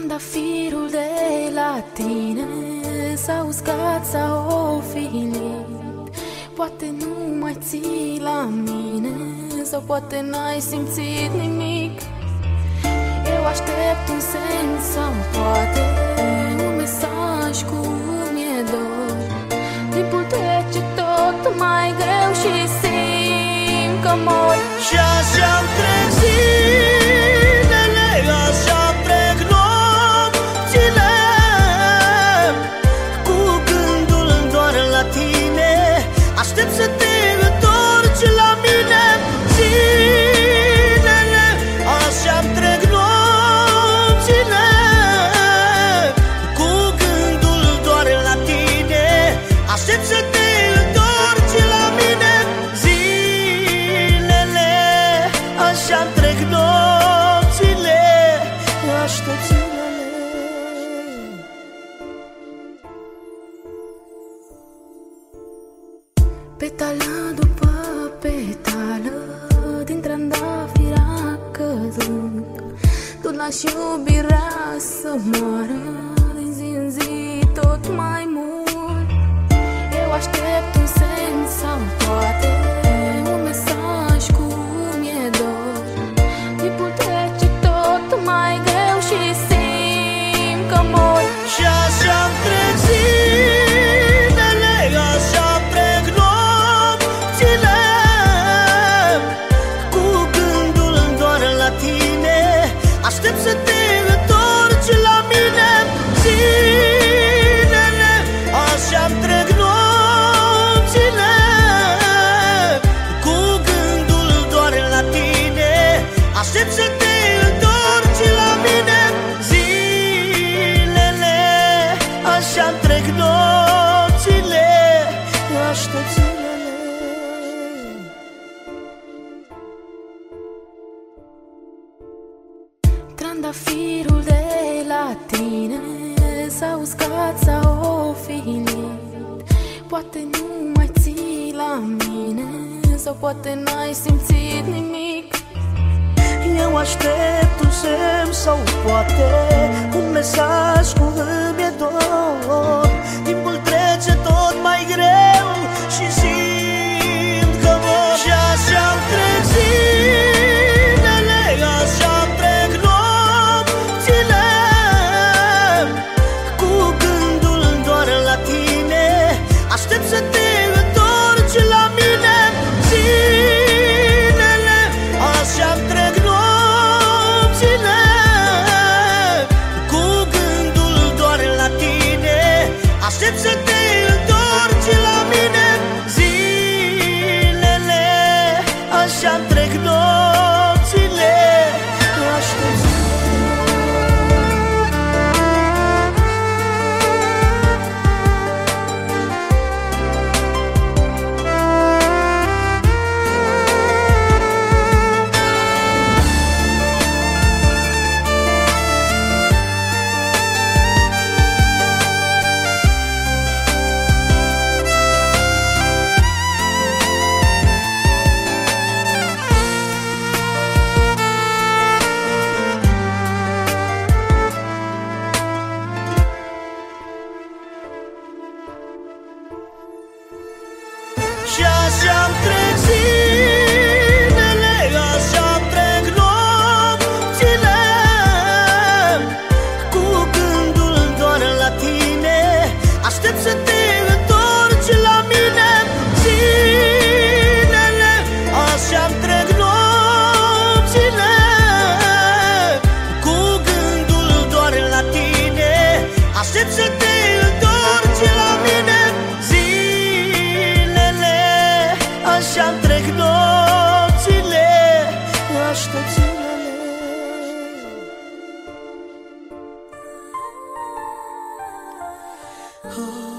Trandafirul de la tine s-a uscat sau ofilit. Poate nu mai ții la mine, sau poate n-ai simțit nimic. Eu aștept un semn sau poate un mesaj cu mi-e dor. Timpul trece tot mai greu și simt că mor. Și așa-mi trec zilele, așa-mi trec nopțile, cu gândul doar la tine. Aștept să te întorci la mine. Zilele, așa-mi trec nopțile, cu gândul doar la tine. Aștept să te întorci la mine. Zilele, așa-mi trec nopțile, aștept zilele. Petală după petală din trandafir a căzut. Tu lași iubirea să moară din zi în zi tot mai mult. Eu aștept un semn sau poate un mesaj cu mi-e dor. Timpul trece tot mai greu și simt că mor. Și așa-mi trec zilele, așa-mi trec nopțile, cu gândul doar la tine. Aștept să te întorci la mine. Zilele, așa-mi trec nopțile, cu gândul doar la tine. Aștept să te întorci la mine. Zilele, așa-mi trec nopțile, aștept zilele. Trandafirul de la tine s-a uscat sau ofilit. Poate nu mai ții la mine, sau poate n-ai simțit nimic. Eu aștept un semn sau poate un mesaj cu mi-e dor. Timpul trece tot mai greu și simt că mor. Și așa-mi trec zilele, așa-mi trec nopțile, cu gândul doar la tine. Aștept să te întorci la mine. Zilele, așa-mi trec nopțile, cu gândul doar la tine. Aștept să te întorci la mine. Zilele, așa-mi trec nopțile, aștept zilele. Și așa-mi trec zilele, așa-mi trec nopțile, cu gândul doar la tine. Aștept să te întorci la mine. Zilele, așa-mi trec nopțile, cu gândul doar la tine. Aștept să te întorci la mine. Așa-mi trec nopțile, aștept zilele. Oh.